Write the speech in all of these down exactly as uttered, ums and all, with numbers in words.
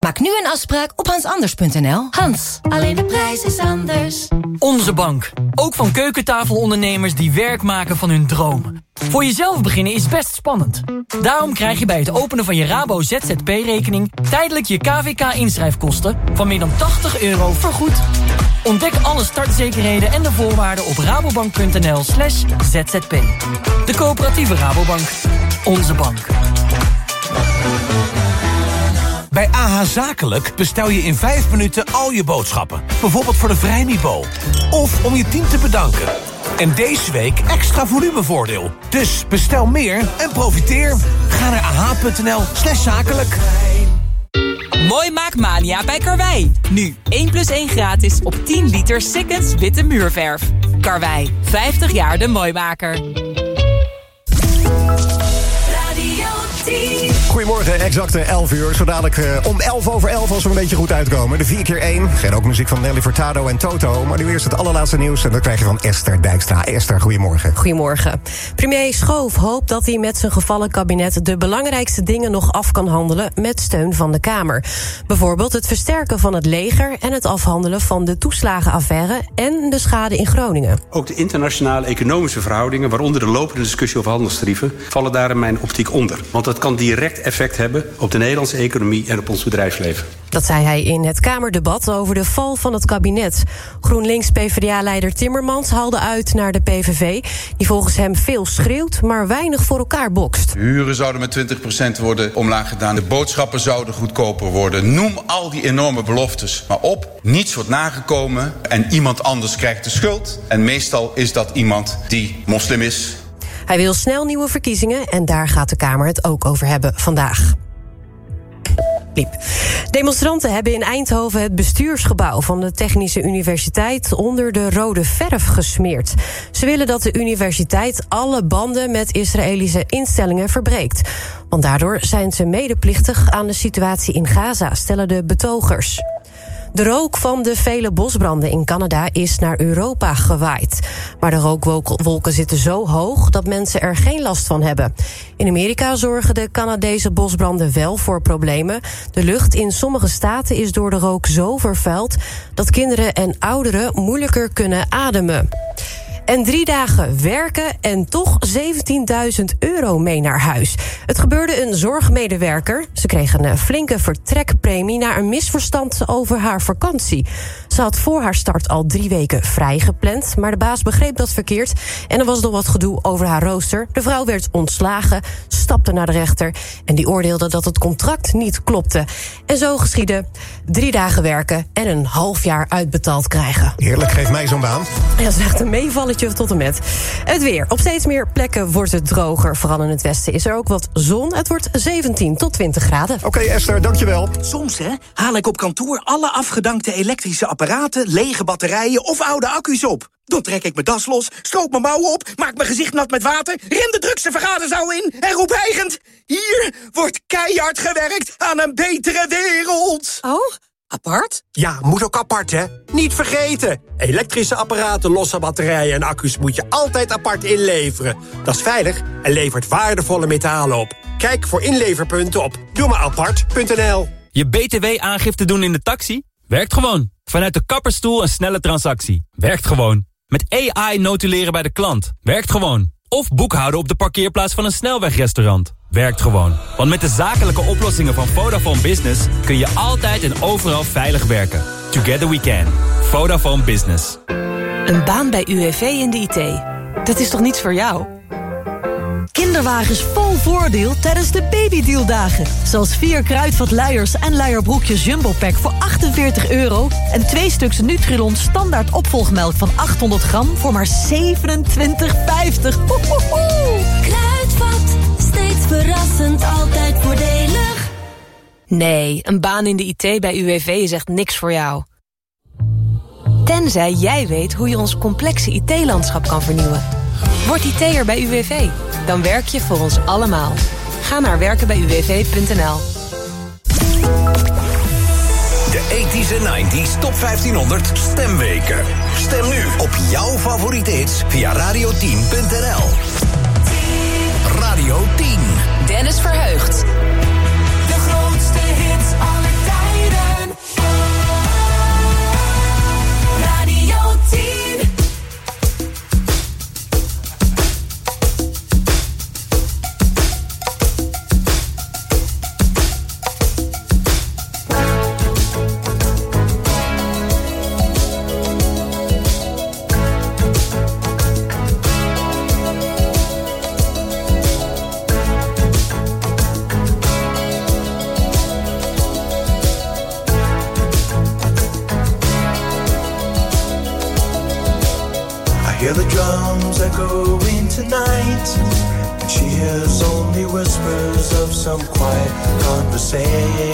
Maak nu een afspraak op hans anders punt n l. Hans, alleen de prijs is anders. Onze bank. Ook van keukentafelondernemers die werk maken van hun dromen. Voor jezelf beginnen is best spannend. Daarom krijg je bij het openen van je Rabo Z Z P-rekening... tijdelijk je K V K-inschrijfkosten van meer dan tachtig euro vergoed. Ontdek alle startzekerheden en de voorwaarden op rabobank.nl slash zzp. De coöperatieve Rabobank. Onze bank. Bij A H Zakelijk bestel je in vijf minuten al je boodschappen. Bijvoorbeeld voor de Vrijmibo. Of om je team te bedanken. En deze week extra volumevoordeel. Dus bestel meer en profiteer. Ga naar ah.nl slash zakelijk. Mooi Maakmania bij Karwei. Nu één plus één gratis op tien liter Sikkens witte muurverf. Karwei, vijftig jaar de mooimaker. Goedemorgen, exact elf uur. Zo dadelijk uh, om elf over elf als we een beetje goed uitkomen. De vier keer één. Geen ook muziek van Nelly Furtado en Toto. Maar nu eerst het allerlaatste nieuws en dat krijg je van Esther Dijkstra. Esther, goedemorgen. Goedemorgen. Premier Schoof hoopt dat hij met zijn gevallen kabinet de belangrijkste dingen nog af kan handelen met steun van de Kamer. Bijvoorbeeld het versterken van het leger en het afhandelen van de toeslagenaffaire en de schade in Groningen. Ook de internationale economische verhoudingen, waaronder de lopende discussie over handelstarieven, vallen daar in mijn optiek onder. Want dat kan direct effect hebben op de Nederlandse economie en op ons bedrijfsleven. Dat zei hij in het Kamerdebat over de val van het kabinet. GroenLinks-P v d A-leider Timmermans haalde uit naar de P V V... die volgens hem veel schreeuwt, maar weinig voor elkaar bokst. De huren zouden met twintig procent worden omlaag gedaan. De boodschappen zouden goedkoper worden. Noem al die enorme beloftes maar op. Niets wordt nagekomen en iemand anders krijgt de schuld. En meestal is dat iemand die moslim is. Hij wil snel nieuwe verkiezingen en daar gaat de Kamer het ook over hebben vandaag. Liep. Demonstranten hebben in Eindhoven het bestuursgebouw van de Technische Universiteit onder de rode verf gesmeerd. Ze willen dat de universiteit alle banden met Israëlische instellingen verbreekt. Want daardoor zijn ze medeplichtig aan de situatie in Gaza, stellen de betogers. De rook van de vele bosbranden in Canada is naar Europa gewaaid. Maar de rookwolken zitten zo hoog dat mensen er geen last van hebben. In Amerika zorgen de Canadese bosbranden wel voor problemen. De lucht in sommige staten is door de rook zo vervuild dat kinderen en ouderen moeilijker kunnen ademen. En drie dagen werken en toch zeventienduizend euro mee naar huis. Het gebeurde een zorgmedewerker. Ze kreeg een flinke vertrekpremie na een misverstand over haar vakantie. Ze had voor haar start al drie weken vrij gepland, maar de baas begreep dat verkeerd en er was nog wat gedoe over haar rooster. De vrouw werd ontslagen, stapte naar de rechter en die oordeelde dat het contract niet klopte. En zo geschiedde: drie dagen werken en een half jaar uitbetaald krijgen. Heerlijk, geef mij zo'n baan. Ja, dat is echt een meevalletje tot en met. Het weer. Op steeds meer plekken wordt het droger. Vooral in het westen is er ook wat zon. Het wordt zeventien tot twintig graden. Oké, okay, Esther, dankjewel. Soms hè, haal ik op kantoor alle afgedankte elektrische apparaten, lege batterijen of oude accu's op. Dan trek ik mijn das los, stroop mijn mouwen op, maak mijn gezicht nat met water, rem de drukste vergaderzaal in en roep hijgend: hier wordt keihard gewerkt aan een betere wereld. Oh? Apart? Ja, moet ook apart, hè? Niet vergeten. Elektrische apparaten, losse batterijen en accu's moet je altijd apart inleveren. Dat is veilig en levert waardevolle metalen op. Kijk voor inleverpunten op doe maar apart punt n l. Je B T W-aangifte doen in de taxi? Werkt gewoon. Vanuit de kapperstoel een snelle transactie. Werkt gewoon. Met A I notuleren bij de klant. Werkt gewoon. Of boekhouden op de parkeerplaats van een snelwegrestaurant. Werkt gewoon. Want met de zakelijke oplossingen van Vodafone Business kun je altijd en overal veilig werken. Together we can. Vodafone Business. Een baan bij U W V in de I T. Dat is toch niets voor jou? Kinderwagens vol voordeel tijdens de babydealdagen. Zoals vier Kruidvat luiers en luierbroekjes Jumbo Pack voor achtenveertig euro... en twee stuks Nutrilon standaard opvolgmelk van achthonderd gram... voor maar zevenentwintig vijftig. Kruidvat, steeds verrassend, altijd voordelig. Nee, een baan in de I T bij U W V is echt niks voor jou. Tenzij jij weet hoe je ons complexe I T-landschap kan vernieuwen. Word I T'er bij U W V. Dan werk je voor ons allemaal. Ga naar werken bij u w v punt n l. De tachtiger en negentiger Top vijftienhonderd Stemweken. Stem nu op jouw favoriete hits via radio tien punt n l. Radio tien. Dennis Verheugd. De grootste hits aller tijden. Hear the drums echoing tonight, and she hears only whispers of some quiet conversation.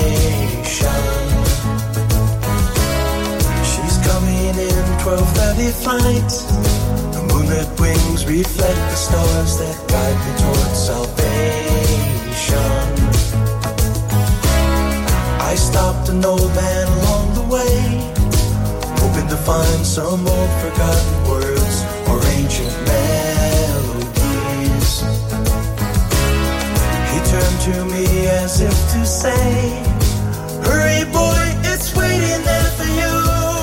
She's coming in twelve thirty flight. The moonlit wings reflect the stars that guide me towards salvation. I stopped an old man along the way, hoping to find some old forgotten words or ancient melodies. He turned to me as if to say, hurry boy, it's waiting there for you.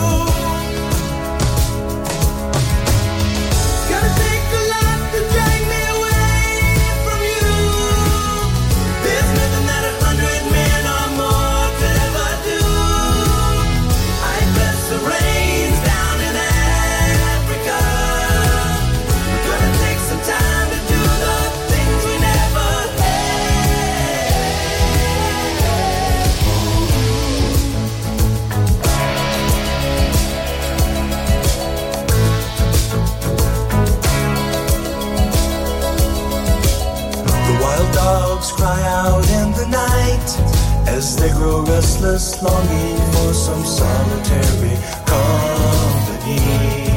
Gonna take a lot to drag me away from you. There's nothing that a hundred men or more could ever do. I bless the rains down in Africa. We're gonna take some time to do the things we never The wild dogs cry out in the night as they grow restless, longing for some solitary company.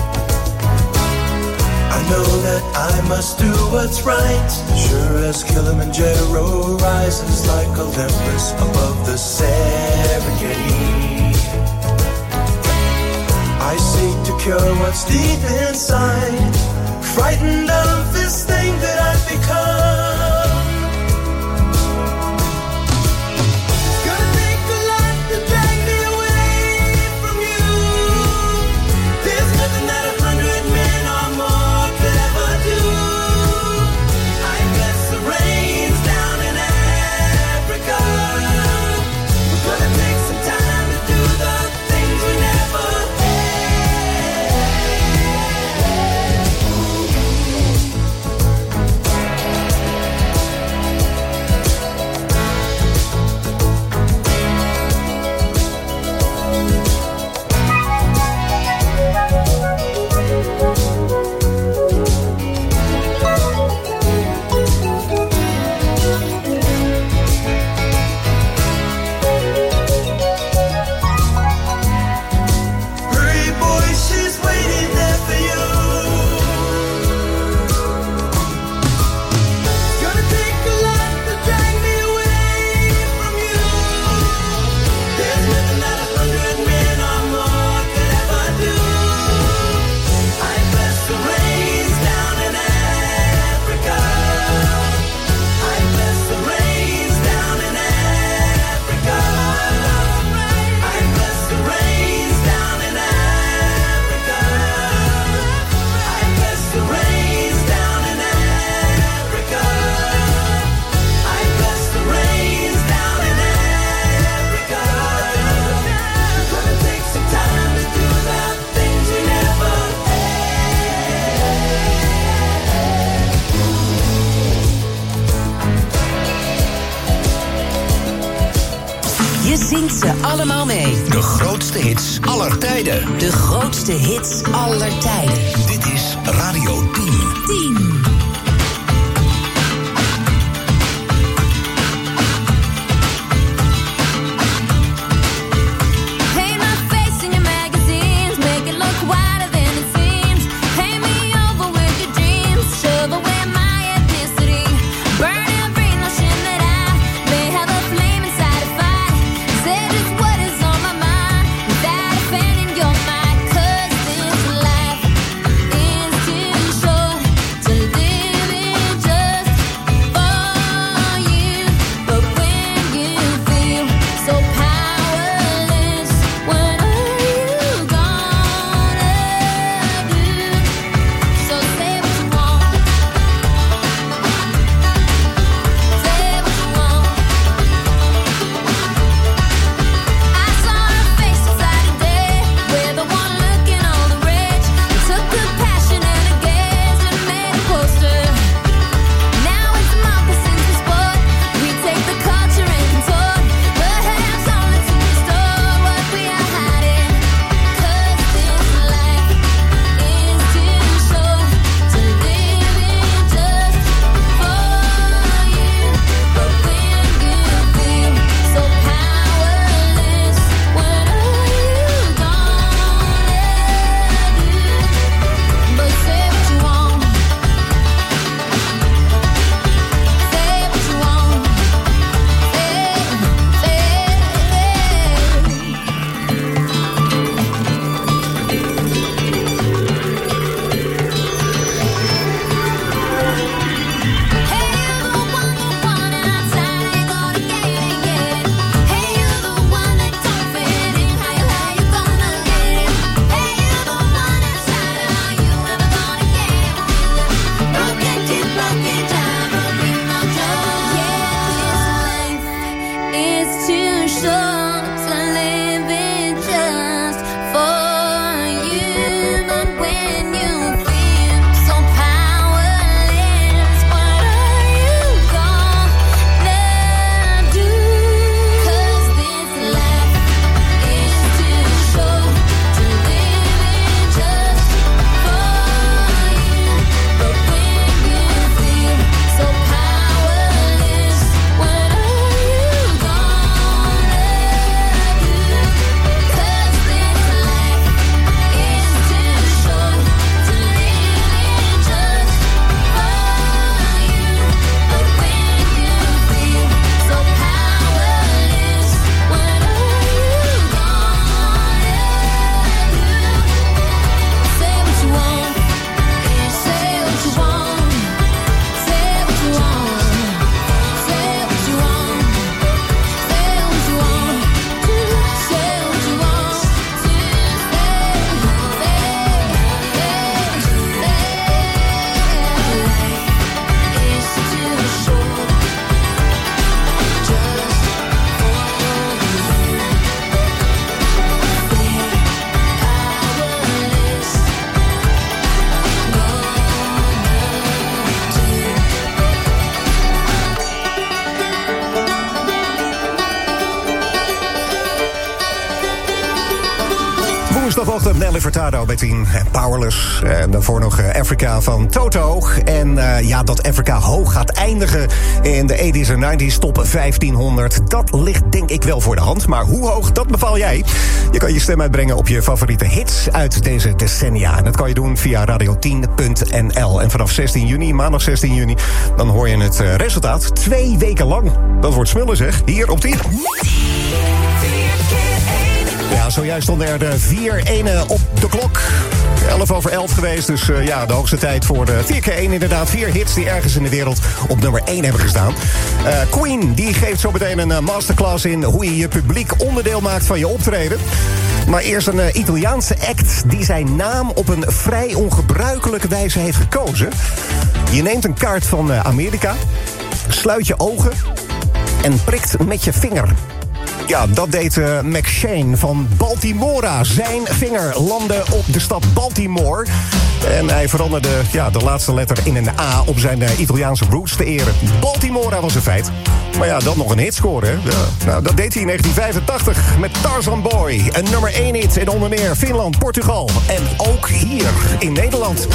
I know that I must do what's right, sure as Kilimanjaro rises like Olympus above the Serengeti. I seek to cure what's deep inside, frightened of this thing that I've become. Gonna take a lot to drag me away from you. There's nothing that a hundred men or more could ever do. I bless the rains down in Africa. We're gonna take some time to do the things we never Hurry boy, she's waiting there for you. Gonna take a lot to drag me away from you. There's nothing that a hundred men or more could ever do. I bless the rains down in Africa. I bless the rains down in Africa. I bless the rains down in Africa. I bless the rains down in Africa. I bless the rains down in Africa. We're gonna take some time to do the things we never Je zingt ze allemaal mee. De grootste hits aller tijden. De grootste hits aller tijden. Dit is Radio tien. tien. Paint my face in your magazines, make it look wider than it seems. Paint me over with your dreams, shove away my ethnicity. Burn every notion that I may have a flame inside a fight. Say just what is on my mind without offending your mind. 'Cause this life is too short to live Woensdagochtend Nelly Furtado bij tien. Powerless. En daarvoor nog Africa van Toto. En uh, ja, dat Africa hoog gaat eindigen in de tachtiger en negentiger top vijftienhonderd. Dat ligt denk ik wel voor de hand. Maar hoe hoog, dat bepaal jij. Je kan je stem uitbrengen op je favoriete hits uit deze decennia. En dat kan je doen via radio tien punt n l. En vanaf zestien juni, maandag zestien juni, dan hoor je het uh, resultaat. Twee weken lang. Dat wordt smullen zeg, hier op tien. Ja, zojuist stonden er de vier ene op de klok. elf over elf geweest, dus uh, ja, de hoogste tijd voor de vier keer één inderdaad. Vier hits die ergens in de wereld op nummer één hebben gestaan. Uh, Queen, die geeft zo meteen een uh, masterclass in hoe je je publiek onderdeel maakt van je optreden. Maar eerst een uh, Italiaanse act die zijn naam op een vrij ongebruikelijke wijze heeft gekozen. Je neemt een kaart van uh, Amerika, sluit je ogen en prikt met je vinger. Ja, dat deed uh, McShane van Baltimora. Zijn vinger landde op de stad Baltimore. En hij veranderde ja, de laatste letter in een A op zijn uh, Italiaanse roots te eren. Baltimora was een feit. Maar ja, dan nog een hitscore, hè? Ja, nou, dat deed hij in negentien vijfentachtig met Tarzan Boy. Een nummer één hit in onder meer Finland, Portugal en ook hier in Nederland.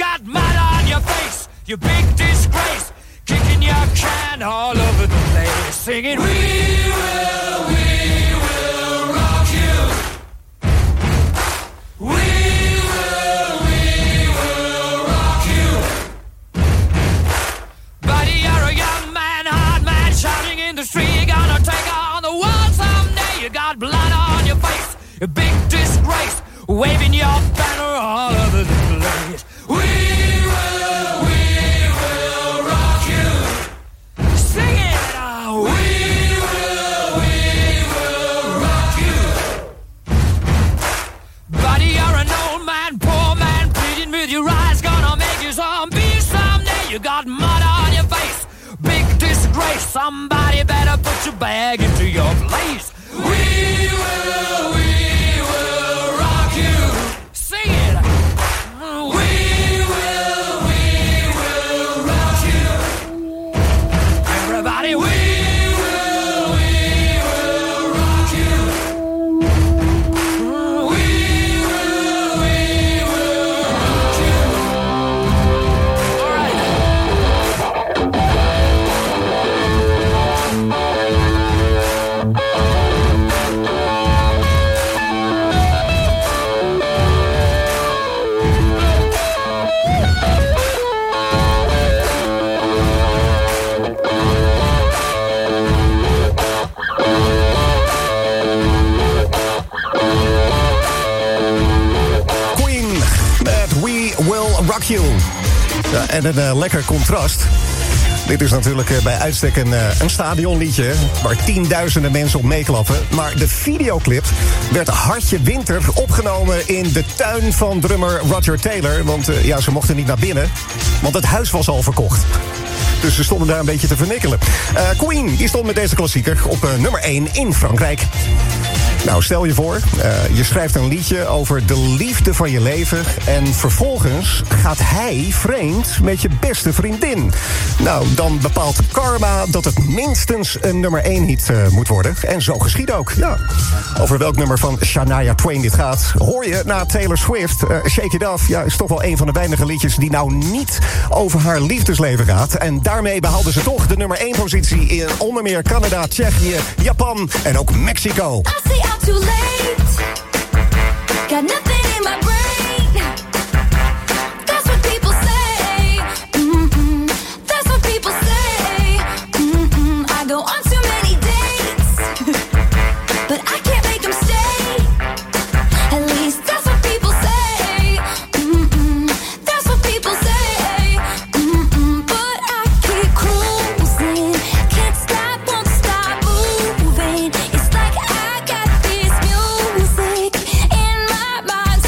You big disgrace, kicking your can all over the place. singing, we will, we will rock you. We will, we will rock you. Buddy, you're a young man, hard man, shouting in the street. You're gonna take on the world someday. You got blood on your face, a big disgrace, waving your banner all over the place. We will, we will rock you. Sing it out. We will, we will rock you. Buddy, you're an old man, poor man, pleading with your eyes, gonna make you zombie someday. You got mud on your face, big disgrace. Somebody better put your bag into your place. We will, we will rock you. Sing it. We will, we will rock you. Everybody, we will, we will rock you. We will, we will rock you. All right. Queen met We Will Rock You. Ja, en een uh, lekker contrast. Dit is natuurlijk uh, bij uitstek een, uh, een stadionliedje waar tienduizenden mensen op meeklappen. Maar de videoclip werd hartje winter opgenomen in de tuin van drummer Roger Taylor. Want uh, ja, ze mochten niet naar binnen, want het huis was al verkocht. Dus ze stonden daar een beetje te vernikkelen. Uh, Queen, die stond met deze klassieker op uh, nummer één in Frankrijk. Nou, stel je voor, uh, je schrijft een liedje over de liefde van je leven en vervolgens gaat hij vreemd met je beste vriendin. Nou, dan bepaalt karma dat het minstens een nummer één hit uh, moet worden. En zo geschiet ook, ja. Over welk nummer van Shania Twain dit gaat, hoor je na Taylor Swift. Uh, Shake It Off, ja, is toch wel een van de weinige liedjes die nou niet over haar liefdesleven gaat. En daarmee behaalden ze toch de nummer één positie in onder meer Canada, Tsjechië, Japan en ook Mexico. I'm too late. Got nothing in my brain. That's what people say. Mm-mm. That's what people say. Mm-mm. I go on too many dates, but I can't make them stay. At least that's what people say. Mm-mm. That's what people say. Mm-mm. But I keep cruising. Can't stop, won't stop moving. It's like I got this music in my mind.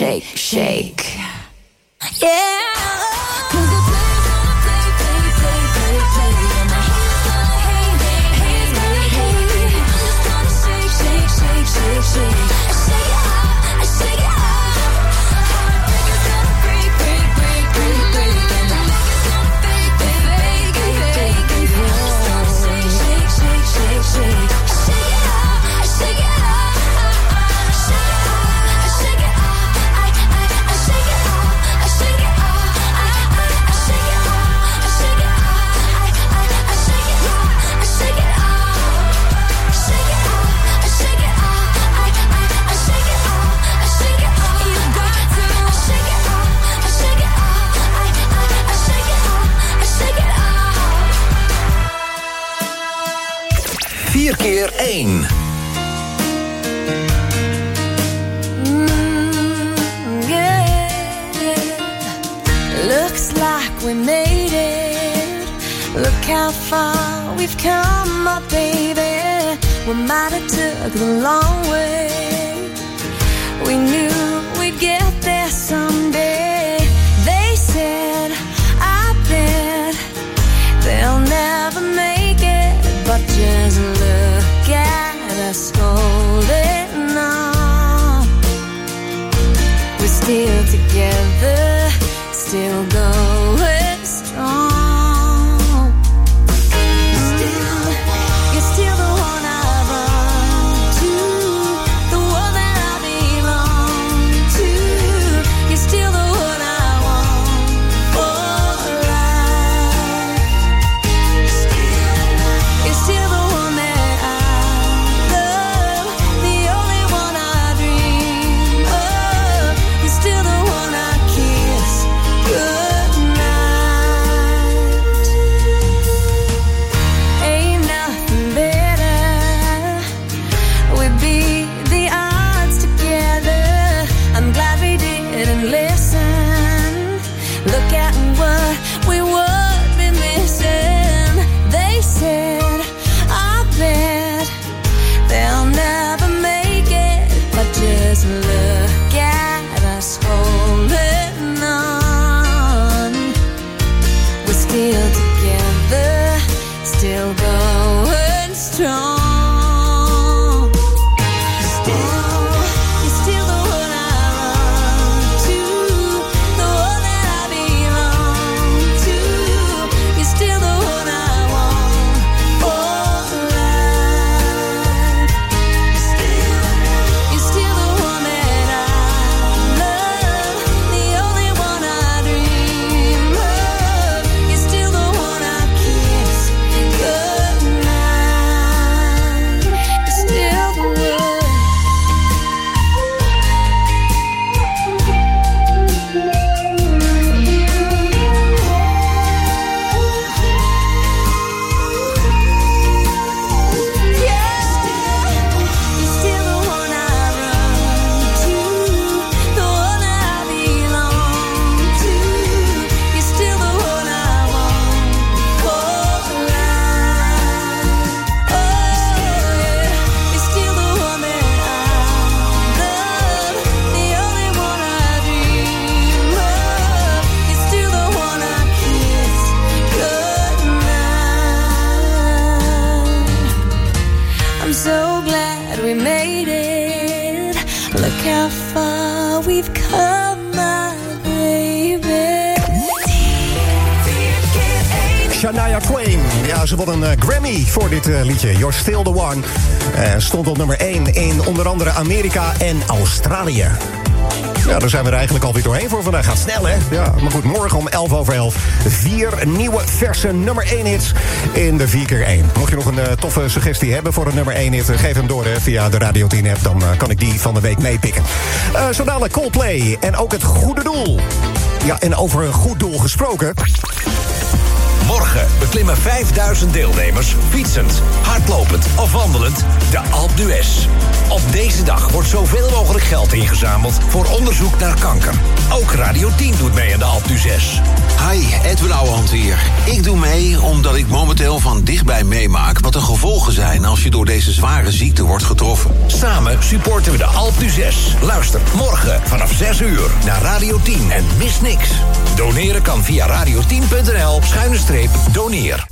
shake, shake. Yeah. 'Cause the players gonna play, play, play, play, play. And the haters gonna hate, hate, hate, hate, hate. I'm just gonna shake, shake, shake, shake, shake. I shake it off, I shake it off. Heartbreakers gonna break, break, break, break, break. And the fakers gonna fake, fake, fake, fake, fake, fake. I'm just gonna shake, shake, shake, shake, shake. I shake it off, I shake it off. I shake it off, I shake it off. I, I, I shake it off, I shake it off. I, I, I shake it off, I shake it off. I, I, I shake it off, I shake it off. Shake it off, I shake it off. I, I, I shake it off, I shake it off. You got to shake it off, I shake it off. I, I, I shake it off, I shake it off. vier keer één. Looks like we made it. Look how far we've come, my baby. We might have took the long way. We knew we'd get there someday. They said, I bet they'll never make it. But just look at us holding on. We're still together, still going strong. Still, you're still the one I run to, the one that I belong to. You're still the one I want for life. Still, you're still the one that I love, the only one I dream of. You're still the one I kiss goodnight. Ain't nothing better. We'd beat the odds together. I'm glad we didn't listen. Look at what we would be missing. They said, I bet they'll never make it. But just look at us holding on. We're still together, still going strong. Still, you're still the one I run to, the one that I belong to. You're still the one I want for life. Still, you're still the one that I love, the only one I dream of. You're still the one I kiss goodnight. You're still the one. You're still the one I run to, the one that I belong to. You're still the one I want for life. Oh yeah, you're still the one that I love, the only one I dream of. You're still the one I kiss goodnight. I'm so glad we made it. Look how far we've come, my baby. Shania Twain. Ja, ze won een eh, Grammy voor dit eh, liedje. You're Still the One. Eh, stond op nummer één in onder andere Amerika en Australië. Ja, daar zijn we er eigenlijk alweer doorheen voor vandaag. Gaat snel, hè? Ja, maar goed, morgen om elf over elf. Vier nieuwe, verse nummer één hits in de vier keer één. Mocht je nog een uh, toffe suggestie hebben voor een nummer één hit... geef hem door hè, via de Radio tien app. Dan uh, kan ik die van de week meepikken. Uh, zo dadelijk Coldplay en ook het goede doel. Ja, en over een goed doel gesproken... Morgen beklimmen vijfduizend deelnemers fietsend, hardlopend of wandelend de Alpe d'Huez. Op deze dag wordt zoveel mogelijk geld ingezameld voor onderzoek naar kanker. Ook Radio tien doet mee aan de Alpe d'Huez. Hi, Edwin Ouwehand hier. Ik doe mee omdat ik momenteel van dichtbij meemaak wat de gevolgen zijn als je door deze zware ziekte wordt getroffen. Samen supporten we de Alpe d'Huez. Luister morgen vanaf zes uur naar Radio tien en mis niks. Doneren kan via radio tien punt n l schuine streep doneer.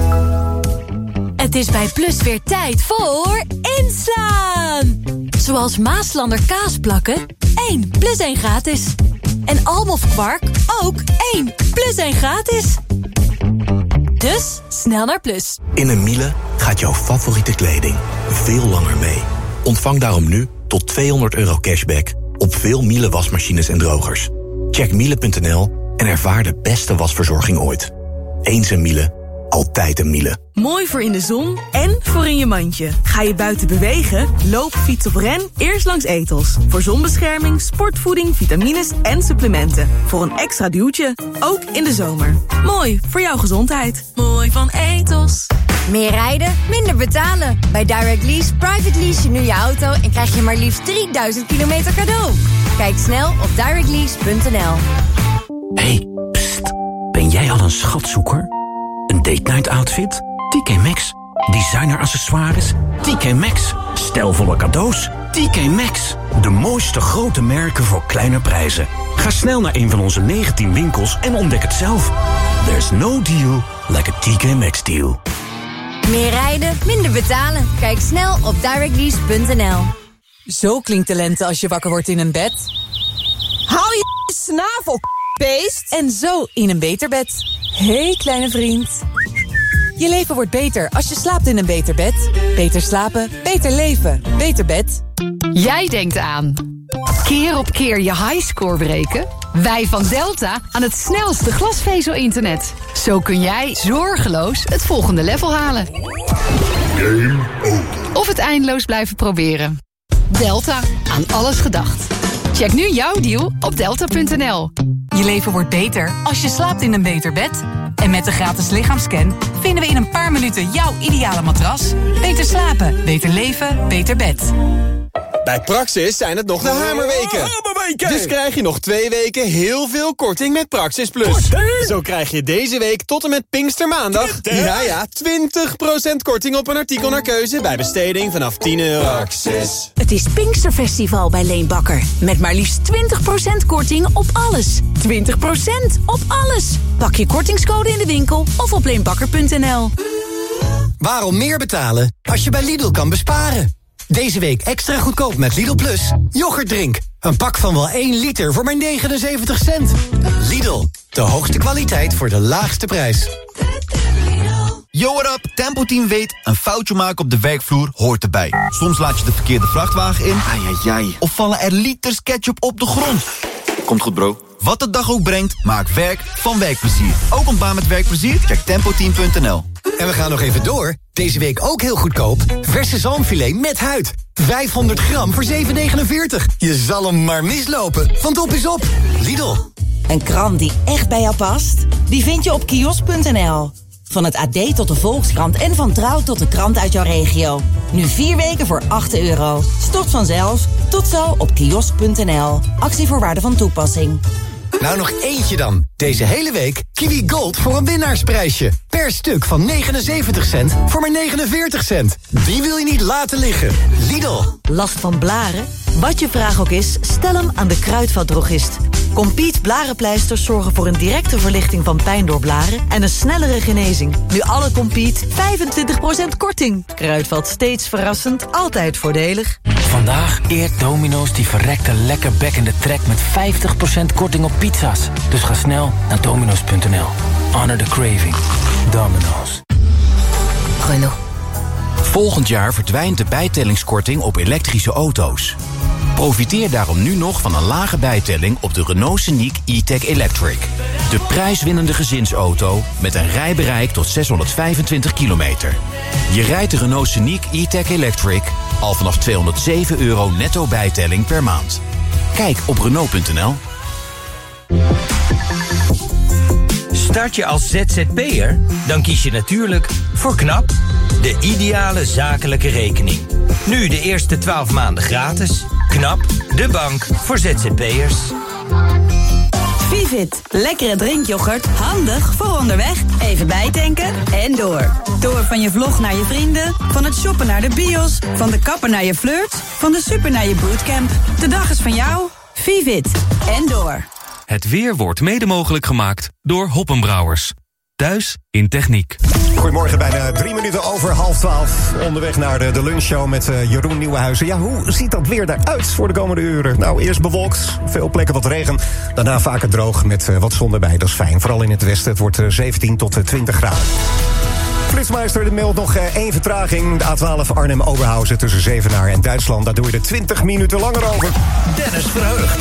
Het is bij Plus weer tijd voor inslaan. Zoals Maaslander kaasplakken, één plus één gratis. En Almof kwark, ook één plus één gratis. Dus snel naar Plus. In een Miele gaat jouw favoriete kleding veel langer mee. Ontvang daarom nu tot tweehonderd euro cashback op veel Miele wasmachines en drogers. Check miele punt n l en ervaar de beste wasverzorging ooit. Eens een Miele, altijd een Miele. Mooi voor in de zon en voor in je mandje. Ga je buiten bewegen? Loop, fiets of ren? Eerst langs Ethos. Voor zonbescherming, sportvoeding, vitamines en supplementen. Voor een extra duwtje, ook in de zomer. Mooi voor jouw gezondheid. Mooi van Ethos. Meer rijden, minder betalen. Bij Direct Lease private lease je nu je auto en krijg je maar liefst drieduizend kilometer cadeau. Kijk snel op direct lease punt n l. Hey, pst. Ben jij al een schatzoeker? Een date night outfit? T K Maxx. Designer accessoires? T K Maxx. Stijlvolle cadeaus? T K Maxx. De mooiste grote merken voor kleine prijzen. Ga snel naar een van onze negentien winkels en ontdek het zelf. There's no deal like a T K Maxx deal. Meer rijden, minder betalen. Kijk snel op direct lease punt n l. Zo klinkt de lente als je wakker wordt in een bed. Hou je snavel, beest. En zo in een beter bed. Hé, hey, kleine vriend. Je leven wordt beter als je slaapt in een beter bed. Beter slapen, beter leven, beter bed. Jij denkt aan keer op keer je highscore breken? Wij van Delta aan het snelste glasvezel-internet. Zo kun jij zorgeloos het volgende level halen. Game over. Of het eindeloos blijven proberen. Delta, aan alles gedacht. Check nu jouw deal op delta punt n l. Je leven wordt beter als je slaapt in een beter bed. En met de gratis lichaamscan vinden we in een paar minuten jouw ideale matras. Beter slapen, beter leven, beter bed. Bij Praxis zijn het nog de hamerweken. Hamerweken! Dus krijg je nog twee weken heel veel korting met Praxis Plus. Korting? Zo krijg je deze week tot en met Pinkstermaandag... ja ja, twintig procent korting op een artikel naar keuze... bij besteding vanaf tien euro. Praxis. Het is Pinksterfestival bij Leenbakker. Met maar liefst twintig procent korting op alles. twintig procent op alles. Pak je kortingscode in de winkel of op leenbakker punt n l. Waarom meer betalen als je bij Lidl kan besparen? Deze week extra goedkoop met Lidl Plus. Yoghurtdrink. Een pak van wel één liter voor maar negenenzeventig cent. Lidl, de hoogste kwaliteit voor de laagste prijs. Yo, what up? Tempo Team weet, een foutje maken op de werkvloer hoort erbij. Soms laat je de verkeerde vrachtwagen in. Ai, ai, ai. Of vallen er liters ketchup op de grond. Komt goed, bro. Wat de dag ook brengt, maak werk van werkplezier. Ook een baan met werkplezier? Check tempo team punt n l. En we gaan nog even door. Deze week ook heel goedkoop. Verse zalmfilet met huid. vijfhonderd gram voor zeven negenenveertig. Je zal hem maar mislopen, want op is op. Lidl. Een krant die echt bij jou past? Die vind je op kiosk punt n l. Van het A D tot de Volkskrant en van Trouw tot de krant uit jouw regio. Nu vier weken voor acht euro. Stort vanzelf. Tot zo op kiosk punt n l. Actievoorwaarden van toepassing. Nou, nog eentje dan. Deze hele week Kiwi Gold voor een winnaarsprijsje. Per stuk van negenenzeventig cent voor maar negenenveertig cent. Die wil je niet laten liggen. Lidl. Last van blaren? Wat je vraag ook is, stel hem aan de Kruidvatdrogist. Compeat blarenpleisters zorgen voor een directe verlichting van pijn door blaren en een snellere genezing. Nu alle Compeat vijfentwintig procent korting. Kruidvat steeds verrassend, altijd voordelig. Vandaag eert Domino's die verrekte lekker bekkende trek met vijftig procent korting op pizza's. Dus ga snel naar dominos punt n l. Honor the craving. Domino's. Renault. Volgend jaar verdwijnt de bijtellingskorting op elektrische auto's. Profiteer daarom nu nog van een lage bijtelling op de Renault Scenic E-Tech Electric. De prijswinnende gezinsauto met een rijbereik tot zeshonderdvijfentwintig kilometer. Je rijdt de Renault Scenic E-Tech Electric al vanaf tweehonderdzeven euro netto bijtelling per maand. Kijk op Renault punt n l. Start je als Z Z P'er? Dan kies je natuurlijk voor KNAP, de ideale zakelijke rekening. Nu de eerste twaalf maanden gratis. KNAP, de bank voor Z Z P'ers. Vivit. Lekkere drinkyoghurt, handig voor onderweg. Even bijtanken en door. Door van je vlog naar je vrienden, van het shoppen naar de bios, van de kapper naar je flirt, van de super naar je bootcamp. De dag is van jou. Vivit. En door. Het weer wordt mede mogelijk gemaakt door Hoppenbrouwers. Thuis in techniek. Goedemorgen, bijna drie minuten over half twaalf. Onderweg naar de, de lunchshow met uh, Jeroen Nieuwenhuizen. Ja, hoe ziet dat weer eruit voor de komende uren? Nou, eerst bewolkt, veel plekken wat regen. Daarna vaker droog met uh, wat zon erbij, dat is fijn. Vooral in het westen, het wordt uh, zeventien tot twintig graden. Flitsmeister, de meldt nog uh, één vertraging. De A twaalf Arnhem-Oberhausen tussen Zevenaar en Duitsland. Daar doe je er twintig minuten langer over. Dennis Verheugd.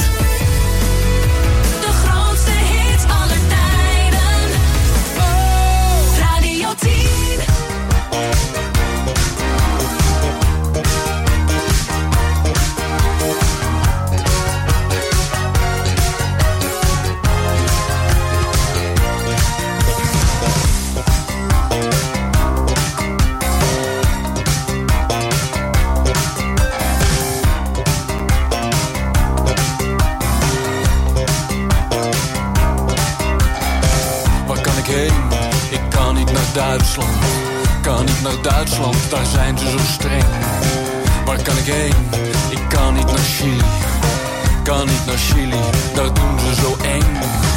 Duitsland, kan niet naar Duitsland, daar zijn ze zo streng. Waar kan ik heen? Ik kan niet naar Chili, kan niet naar Chili, daar doen ze zo eng.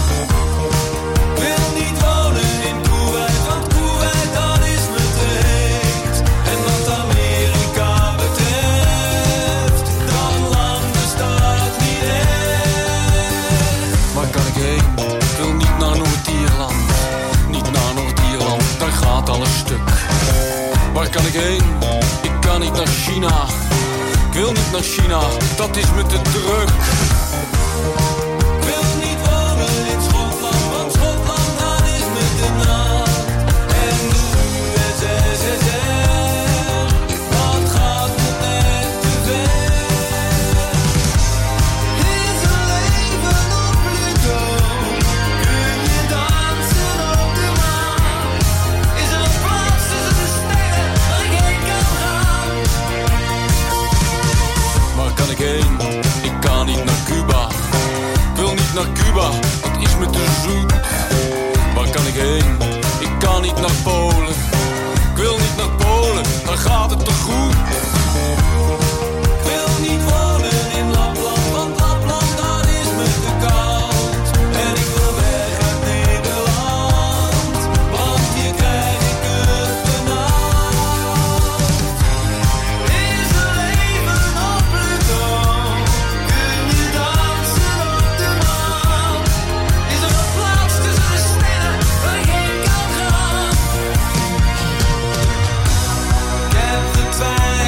Wil niet wonen in Kuwait, want Kuwait dat is me te heet. En wat Amerika betreft, dat land bestaat niet echt. Waar kan ik heen? Ik wil niet naar Noord-Ierland, niet naar Noord-Ierland, daar gaat alles stuk. Waar kan ik heen? Ik kan niet naar China. Ik wil niet naar China, dat is me te druk. Ik wil niet wonen in Schotland, want Schotland dat is me te nat. En de U S S R, dat gaat me net te ver. Is er leven op Pluto? Kun je dansen op de maan? Is er een plaats tussen de sterren waar ik heen kan gaan? Waar kan ik heen? Ik kan niet naar Cuba. Ik wil niet naar Cuba, dat is me te zoet. Waar kan ik heen? Ik kan niet naar Polen. Ik wil niet naar Polen, daar gaat het te goed. Ik wil niet wonen in Lapland, want Lapland dat is me te koud. En ik wil weg uit Nederland, want hier krijg ik het benauwd. Is er leven op Pluto? Kun je dansen op de maan? Is er een plaats tussen de sterren waar ik heen kan gaan? Ik heb getwijfeld.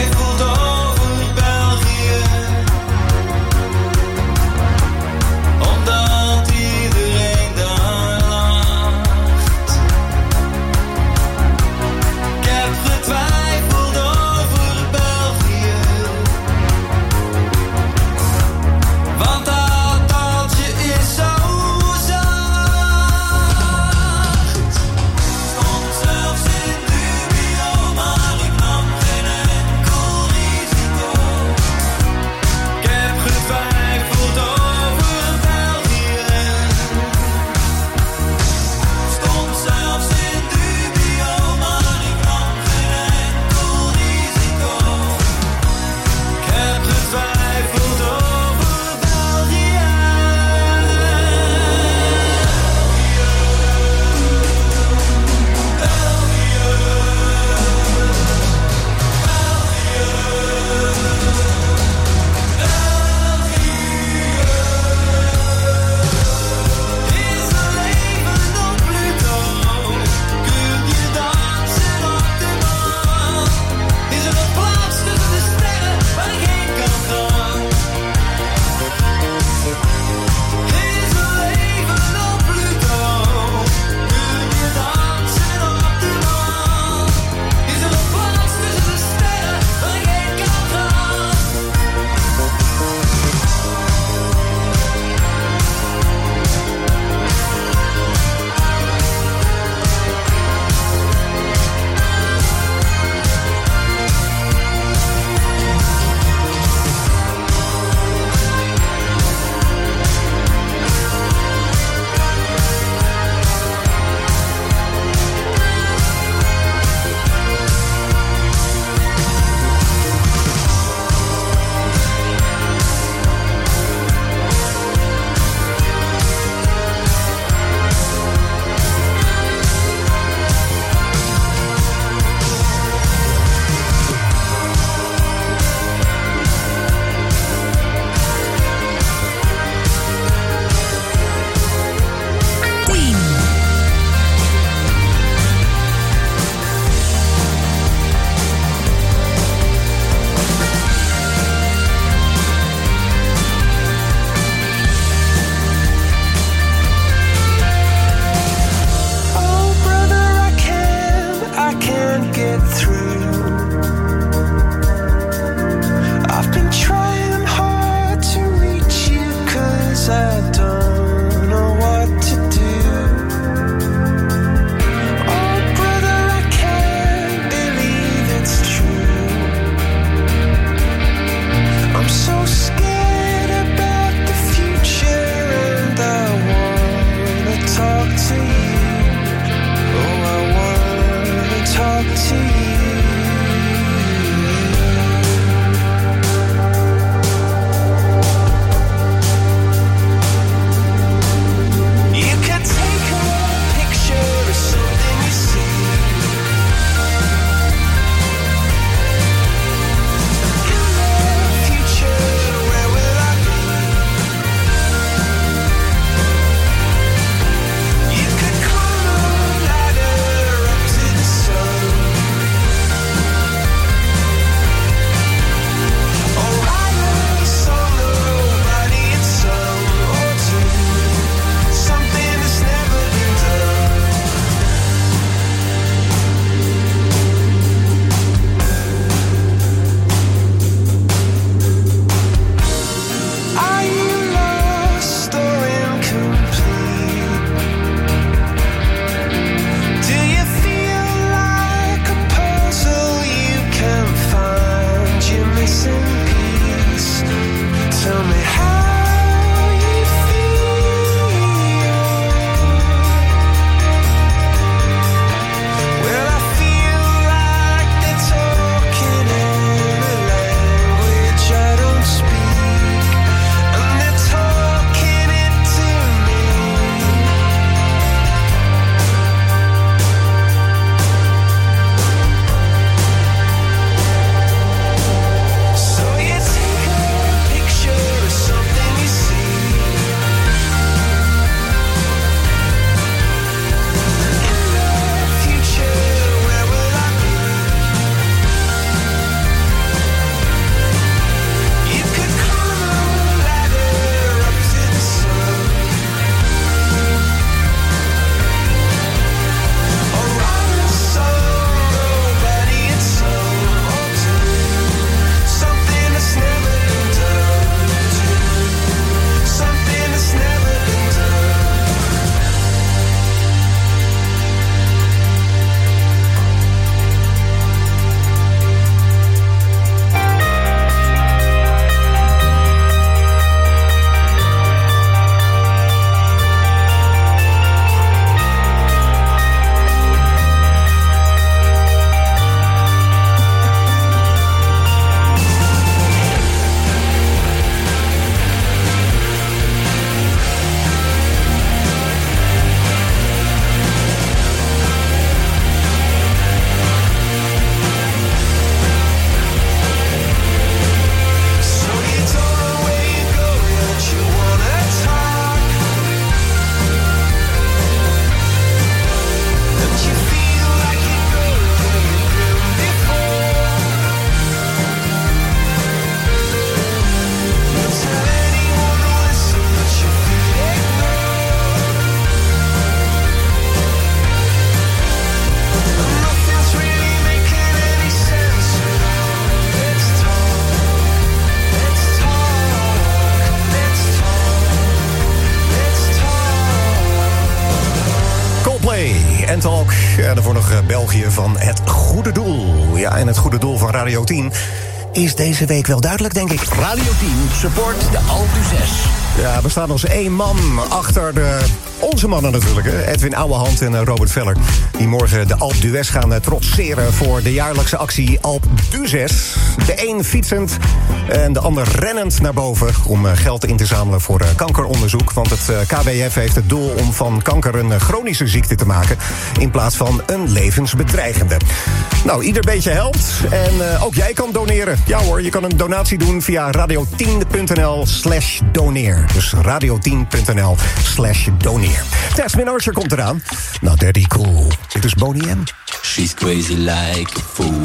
Talk. En daarvoor nog België van Het Goede Doel. Ja, en Het Goede Doel van Radio tien is deze week wel duidelijk, denk ik. Radio tien support de Alpe zes. Ja, we staan als één man achter de, onze mannen natuurlijk. Hè? Edwin Ouwehand en Robert Veller. Die morgen de Alpe d'Huez gaan trotseren voor de jaarlijkse actie Alpe d'Huez. De een fietsend en de ander rennend naar boven om geld in te zamelen voor kankeronderzoek. Want het K B F heeft het doel om van kanker een chronische ziekte te maken in plaats van een levensbedreigende. Nou, ieder beetje helpt. En uh, ook jij kan doneren. Ja hoor, je kan een donatie doen via radio tien punt n l slash doneer. Dus radio tien punt n l slash doneer. Jasmine Archer komt eraan. Nou, Daddy Cool. Dit is Boney M. She's crazy like a fool.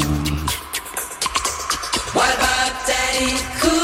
What about Daddy Cool?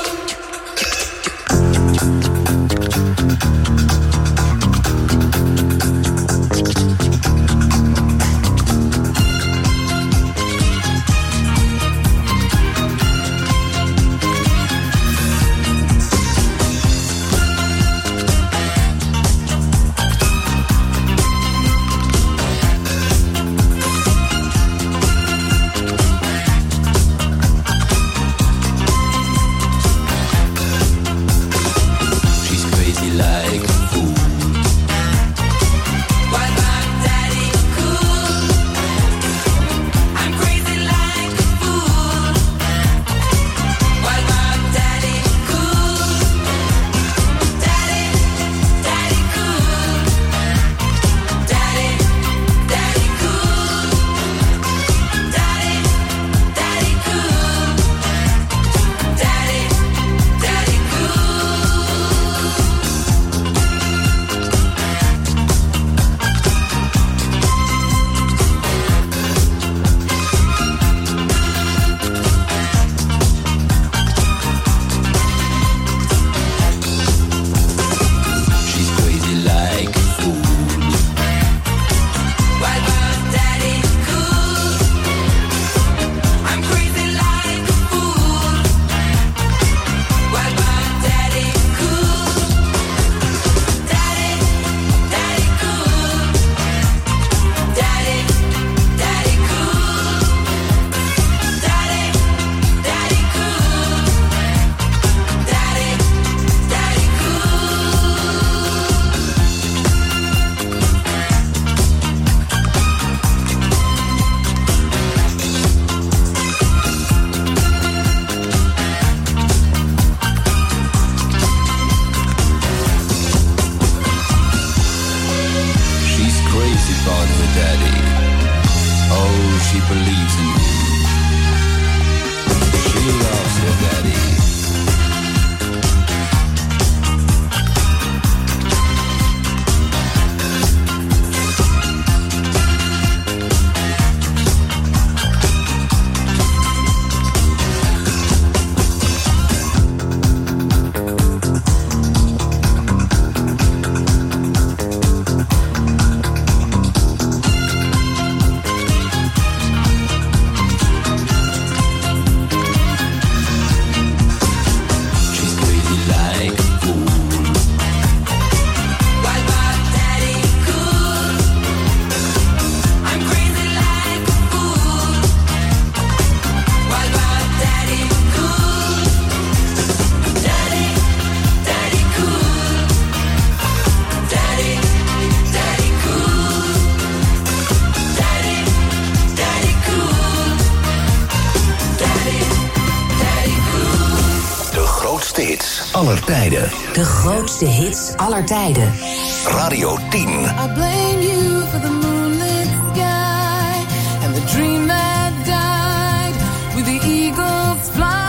aller tijden. De grootste hits aller tijden. Radio tien. I blame you for the moonlit sky and the dream that died with the eagle's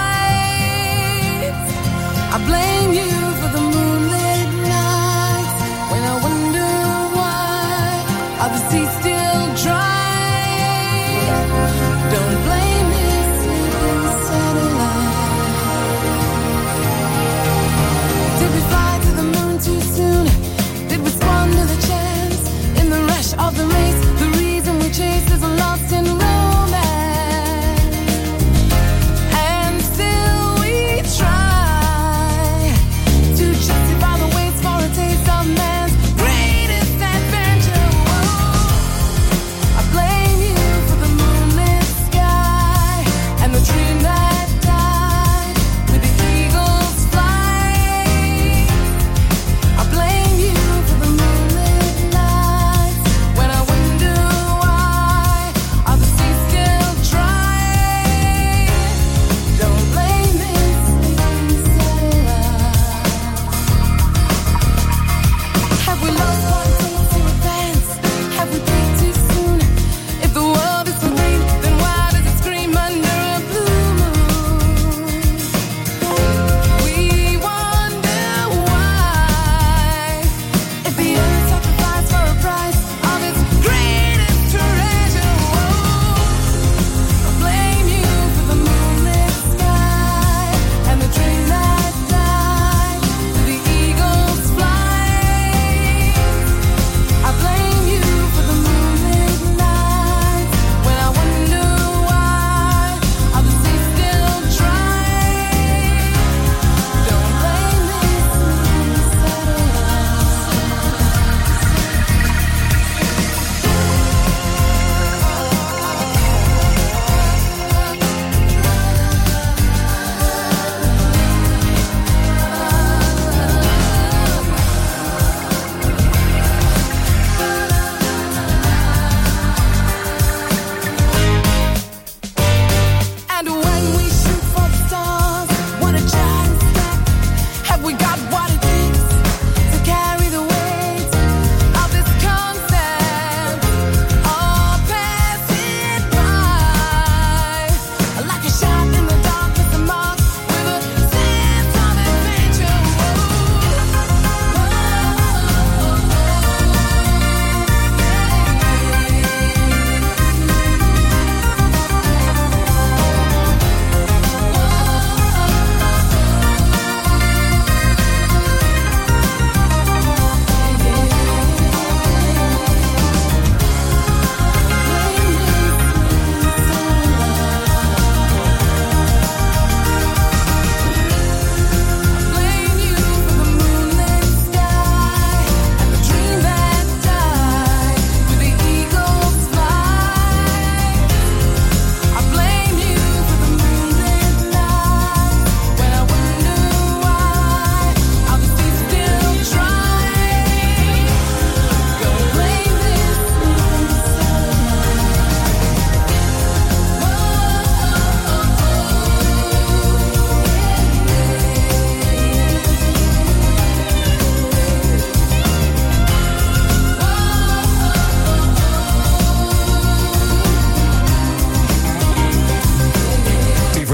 flight. I blame you for the moonlit nights when I wonder why are the seas still dry. Don't blame me, sleeping satellite. Did we fly to the moon too soon? Did we squander the chance in the rush of the race? The reason we chase is lost in romance, and still we try to justify the waste for a taste of man's greatest adventure. Whoa.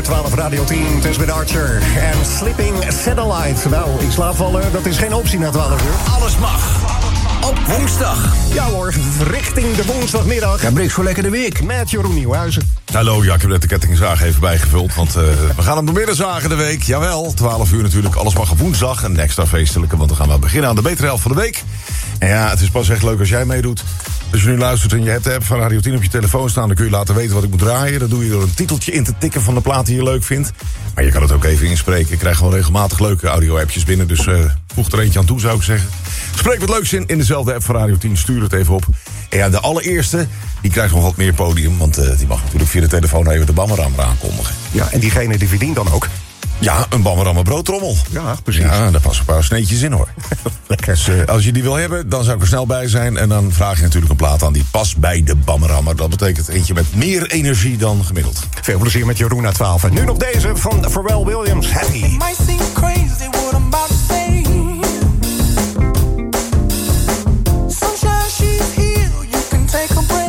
twaalf Radio tien. Het is met Archer en Slipping Satellite. Nou, ik slaap vallen, dat is geen optie na twaalf uur. Alles mag. Op woensdag. Ja hoor, richting de woensdagmiddag. Ja, breekt voor lekker de week. Met Jeroen Nieuwhuizen. Hallo, ja, ik heb net de kettingzaag even bijgevuld. Want uh, we gaan hem door midden zagen de week. Jawel, twaalf uur natuurlijk. Alles mag op woensdag. Een extra feestelijke, want dan gaan we beginnen aan de betere helft van de week. En ja, het is pas echt leuk als jij meedoet. Als je nu luistert en je hebt de app van Radio tien op je telefoon staan... dan kun je laten weten wat ik moet draaien. Dat doe je door een titeltje in te tikken van de plaat die je leuk vindt. Maar je kan het ook even inspreken. Ik krijg gewoon regelmatig leuke audio-appjes binnen. Dus uh, voeg er eentje aan toe, zou ik zeggen. Spreek wat leuks in in dezelfde app van Radio tien. Stuur het even op. En ja, de allereerste, die krijgt nog wat meer podium. Want uh, die mag natuurlijk via de telefoon even de Bammerammer aankondigen. Ja, en diegene die verdient dan ook. Ja, een Bammerammer broodtrommel. Ja, precies. Ja, daar passen een paar sneetjes in, hoor. Lekker. Dus uh, als je die wil hebben, dan zou ik er snel bij zijn. En dan vraag je natuurlijk een plaat aan die past bij de Bammerammer. Dat betekent eentje met meer energie dan gemiddeld. Veel plezier met Jeroen na twaalf. En nu nog deze van Pharrell Williams, Happy. It might seem crazy what I'm about to say. Sunshine, she's here, you can take a break.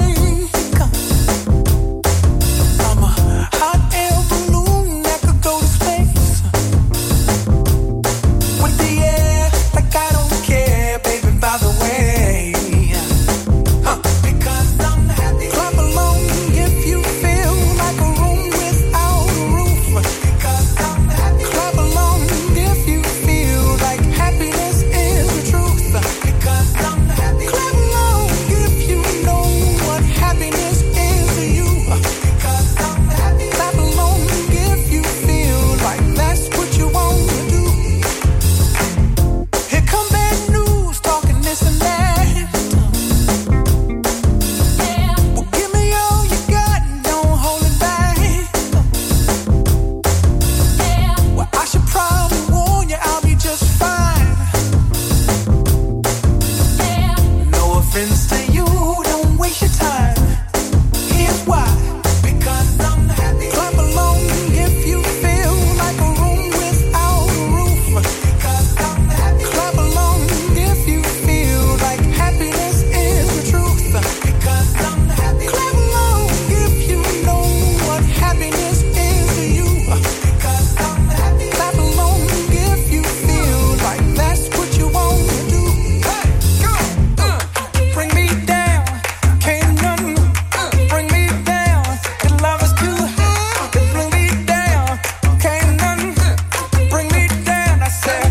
I'm a hot air balloon that could go to space. With the air, like I don't care, baby, by the way. Huh. Because I'm happy. Clap along if you feel like a room without a roof. Because I'm happy. Clap along if you feel like happiness is the truth. Because I'm happy. Clap along if you know what happiness is to you. Because I'm happy. Clap along if you feel like that's what you want to do. Here come bad news, talking this and that. Well, give me all you got and don't hold it back. Well, I should probably warn you, I'll be just fine. No offense to you, don't waste your time. Here's why. Because I'm happy. Clap along if you feel like a room without a roof. Because I'm happy. Clap along if you feel like happiness is the truth. Because I'm happy. Clap along if you know what happiness is to you. Because I'm happy. Clap along if you feel like that's what you want to do. Hey, go, uh, bring me down, can't none uh, bring me down. The love is too high, bring me down, can't none uh, bring me down. I said,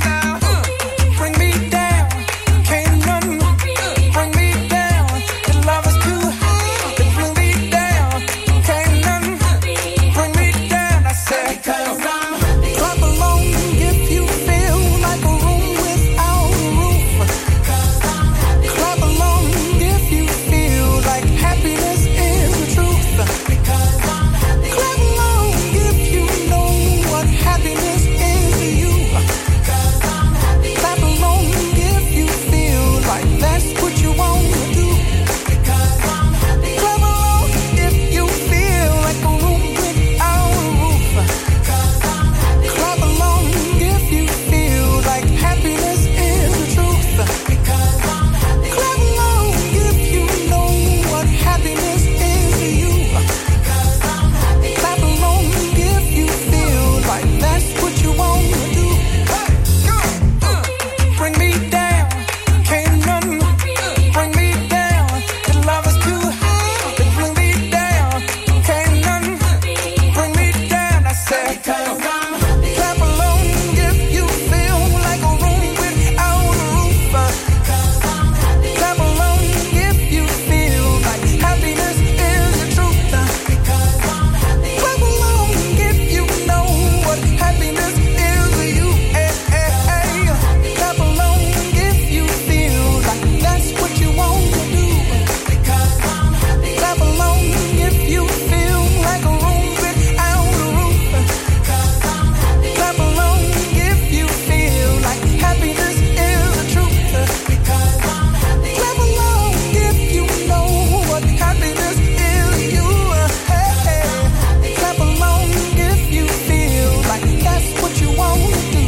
uh, bring me down, can't none uh, bring me down. The love is too high, bring me down, can't none uh, bring me down. I said, because I'm happy. Clap along if you feel like a room without a roof. Because I'm happy. Clap along if you feel like happiness is the truth. Because I'm happy. Clap along if you know what happiness is to you. Because I'm happy. Clap along if you feel like that's what you want to do. Because I'm happy. Clap along if you feel like a room without a roof. Because I'm happy. Clap along if you feel like happiness is the truth. Because I'm happy. Clap along if you know what happiness is to you. Because I'm happy. Clap along if you feel like that's what you want to do. Hey, go, uh, bring me down, can't none uh, bring me down. The love is too high, bring me down, can't none uh, bring me down. I said, because I'm happy. Clap along if you feel like a room without a roof. Because I'm happy. Clap along if you feel like happiness is the truth. Because I'm happy. Clap along if you know what happiness is to you. Hey, hey, hey. Clap along if you feel like that's what you want to do. Because I'm happy. Clap along if you feel like a room without a roof. Because I'm happy. Clap along if you feel like happiness is the truth. Because I'm happy. Clap along if you know what happiness is to you. Hey, hey. Clap along if you feel like that's what you want to do.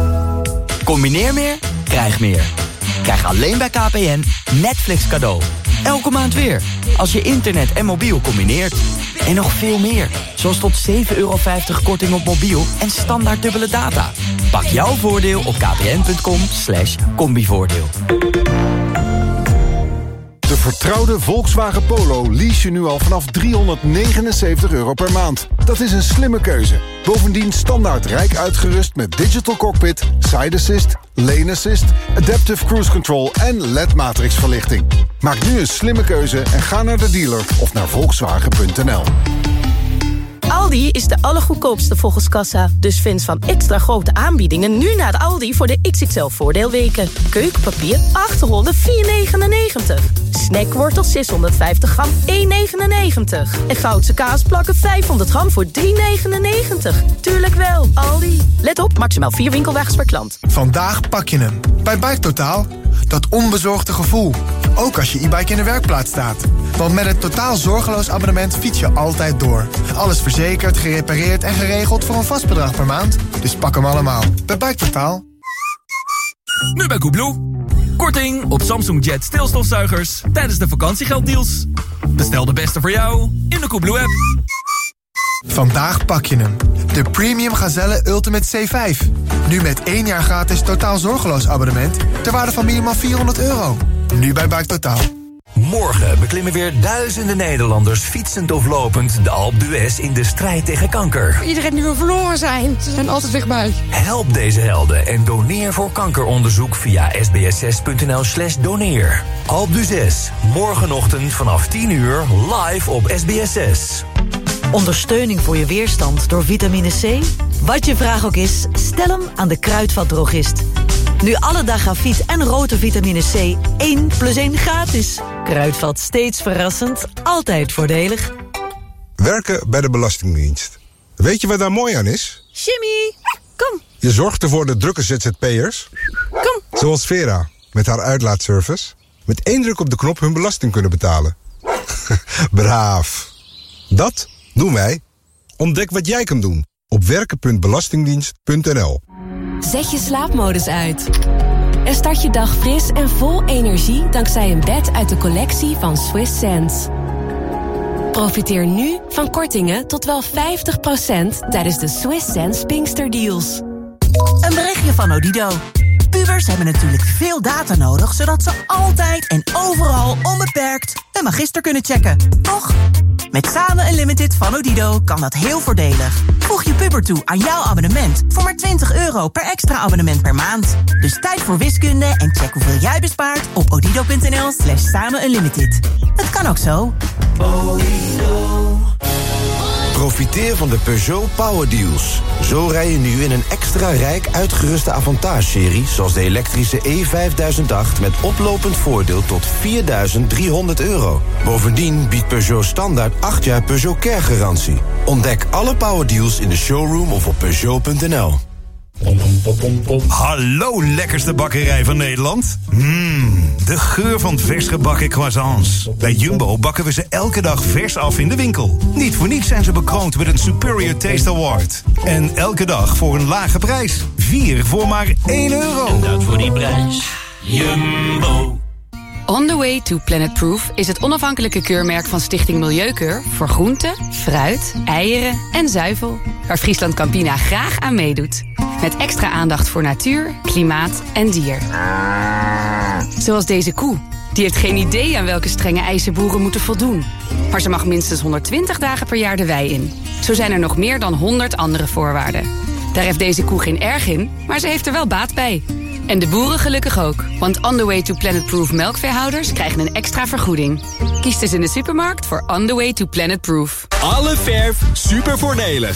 Combineer meer, krijg meer. Krijg alleen bij K P N Netflix cadeau. Elke maand weer. Als je internet en mobiel combineert. En nog veel meer. Zoals tot zeven euro vijftig korting op mobiel en standaard dubbele data. Pak jouw voordeel op kpn.com slash combivoordeel. De vertrouwde Volkswagen Polo lease je nu al vanaf driehonderdnegenenzeventig euro per maand. Dat is een slimme keuze. Bovendien standaard rijk uitgerust met digital cockpit, side assist, lane assist, adaptive cruise control en L E D-matrix verlichting. Maak nu een slimme keuze en ga naar de dealer of naar volkswagen punt n l. Aldi is de allergoedkoopste volgens kassa. Dus fans van extra grote aanbiedingen nu naar de Aldi voor de X X L-voordeelweken. Keukenpapier achterrollen vier negenennegentig. Snackwortels zeshonderdvijftig gram één negenennegentig. En Goudse kaasplakken vijfhonderd gram voor drie negenennegentig. Tuurlijk wel, Aldi. Let op, maximaal vier winkelwagens per klant. Vandaag pak je hem. Bij Biketotaal. Dat onbezorgde gevoel. Ook als je e-bike in de werkplaats staat. Want met het totaal zorgeloos abonnement fiets je altijd door. Alles verzekerd, gerepareerd en geregeld voor een vast bedrag per maand. Dus pak hem allemaal. Bij Biketotaal. Nu bij Koebloe. Korting op Samsung Jet stilstofzuigers tijdens de vakantiegelddeals. Bestel de beste voor jou in de Koebloe-app. Vandaag pak je hem. De Premium Gazelle Ultimate C vijf. Nu met één jaar gratis totaal zorgeloos abonnement ter waarde van minimaal vierhonderd euro. Nu bij Biketotaal. Morgen beklimmen weer duizenden Nederlanders fietsend of lopend de Alpe d'Huez in de strijd tegen kanker. Iedereen nu wil verloren zijn. Ze zijn altijd dichtbij. Help deze helden en doneer voor kankeronderzoek via sbs6.nl slash doneer. Alpe d'Huez, morgenochtend vanaf tien uur live op S B S zes. Ondersteuning voor je weerstand door vitamine C? Wat je vraag ook is, stel hem aan de Kruidvatdrogist. Nu alle Dagafiet en Rote vitamine C één plus één gratis. Kruidvat, steeds verrassend, altijd voordelig. Werken bij de Belastingdienst. Weet je wat daar mooi aan is? Jimmy, kom. Je zorgt ervoor dat drukke Z Z P'ers... Kom. Zoals Vera, met haar uitlaatservice... met één druk op de knop hun belasting kunnen betalen. Braaf. Dat doen wij. Ontdek wat jij kan doen op werken punt belastingdienst punt n l. Zet je slaapmodus uit. En start je dag fris en vol energie dankzij een bed uit de collectie van Swiss Sense. Profiteer nu van kortingen tot wel vijftig procent tijdens de Swiss Sense Pinkster Deals. Een berichtje van Odido. Pubers hebben natuurlijk veel data nodig, zodat ze altijd en overal onbeperkt een magister kunnen checken. Toch? Met Samen Unlimited van Odido kan dat heel voordelig. Voeg je puber toe aan jouw abonnement voor maar twintig euro per extra abonnement per maand. Dus tijd voor wiskunde en check hoeveel jij bespaart op odido.nl slash samen unlimited. Het kan ook zo. Profiteer van de Peugeot Power Deals. Zo rij je nu in een extra rijk uitgeruste Avantage-serie... zoals de elektrische E vijfduizend acht met oplopend voordeel tot vierduizend driehonderd euro. Bovendien biedt Peugeot standaard acht jaar Peugeot Care-garantie. Ontdek alle Power Deals in de showroom of op Peugeot punt n l. Hallo, lekkerste bakkerij van Nederland. Mmm, de geur van vers gebakken croissants. Bij Jumbo bakken we ze elke dag vers af in de winkel. Niet voor niets zijn ze bekroond met een Superior Taste Award. En elke dag voor een lage prijs. Vier voor maar één euro. En dat voor die prijs. Jumbo. On the Way to Planet Proof is het onafhankelijke keurmerk van Stichting Milieukeur voor groenten, fruit, eieren en zuivel, waar Friesland Campina graag aan meedoet. Met extra aandacht voor natuur, klimaat en dier. Zoals deze koe. Die heeft geen idee aan welke strenge eisen boeren moeten voldoen. Maar ze mag minstens honderdtwintig dagen per jaar de wei in. Zo zijn er nog meer dan honderd andere voorwaarden. Daar heeft deze koe geen erg in, maar ze heeft er wel baat bij. En de boeren gelukkig ook. Want On the Way to Planet Proof melkveehouders krijgen een extra vergoeding. Kies dus in de supermarkt voor On the Way to Planet Proof. Alle verf super voordelig.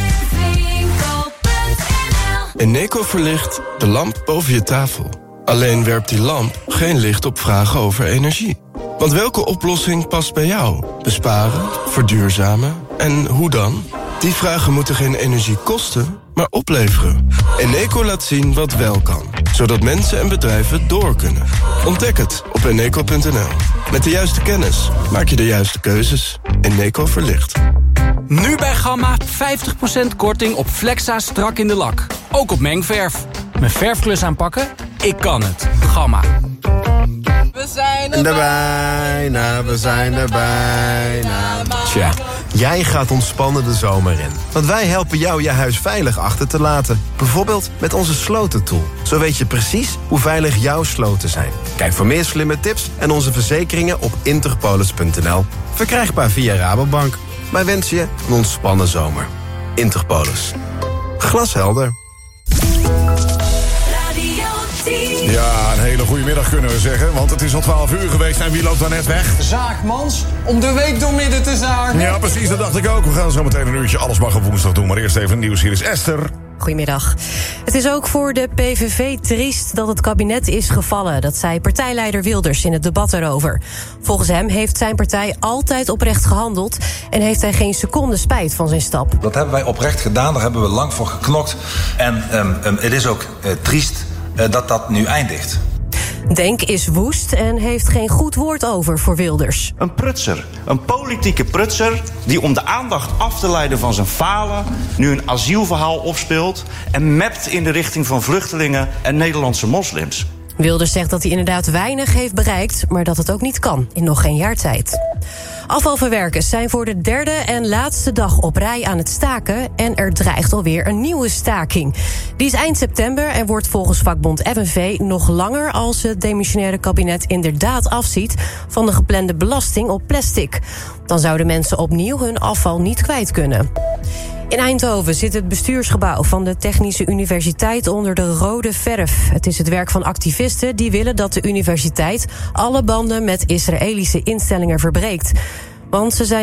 Eneco verlicht de lamp boven je tafel. Alleen werpt die lamp geen licht op vragen over energie. Want welke oplossing past bij jou? Besparen, verduurzamen en hoe dan? Die vragen moeten geen energie kosten, maar opleveren. Eneco laat zien wat wel kan, zodat mensen en bedrijven door kunnen. Ontdek het op eneco punt n l. Met de juiste kennis maak je de juiste keuzes. Eneco verlicht. Nu bij Gamma vijftig procent korting op Flexa strak in de lak. Ook op mengverf. Mijn verfklus aanpakken? Ik kan het. Gamma. We we zijn er De bijna, we zijn er bijna. Tja, jij gaat ontspannen de zomer in. Want wij helpen jou je huis veilig achter te laten. Bijvoorbeeld met onze slotentool. Zo weet je precies hoe veilig jouw sloten zijn. Kijk voor meer slimme tips en onze verzekeringen op interpolis punt n l. Verkrijgbaar via Rabobank. Wij wensen je een ontspannen zomer. Interpolis. Glashelder. Ja, een hele goede middag kunnen we zeggen, want het is al twaalf uur geweest en wie loopt daar net weg? Zaakmans, om de week door midden te zagen. Ja, precies, dat dacht ik ook. We gaan zo meteen een uurtje Alles Mag op woensdag doen, maar eerst even nieuws. Hier is Esther. Goedemiddag. Het is ook voor de P V V triest dat het kabinet is gevallen. Dat zei partijleider Wilders in het debat erover. Volgens hem heeft zijn partij altijd oprecht gehandeld en heeft hij geen seconde spijt van zijn stap. Dat hebben wij oprecht gedaan, daar hebben we lang voor geknokt. En um, um, het is ook uh, triest uh, dat dat nu eindigt. Denk is woest en heeft geen goed woord over voor Wilders. Een prutser, een politieke prutser die om de aandacht af te leiden van zijn falen nu een asielverhaal opspeelt en mapt in de richting van vluchtelingen en Nederlandse moslims. Wilders zegt dat hij inderdaad weinig heeft bereikt, maar dat het ook niet kan in nog geen jaar tijd. Afvalverwerkers zijn voor de derde en laatste dag op rij aan het staken en er dreigt alweer een nieuwe staking. Die is eind september en wordt volgens vakbond F N V nog langer als het demissionaire kabinet inderdaad afziet van de geplande belasting op plastic. Dan zouden mensen opnieuw hun afval niet kwijt kunnen. In Eindhoven zit het bestuursgebouw van de Technische Universiteit onder de rode verf. Het is het werk van activisten die willen dat de universiteit alle banden met Israëlische instellingen verbreekt. Want ze zijn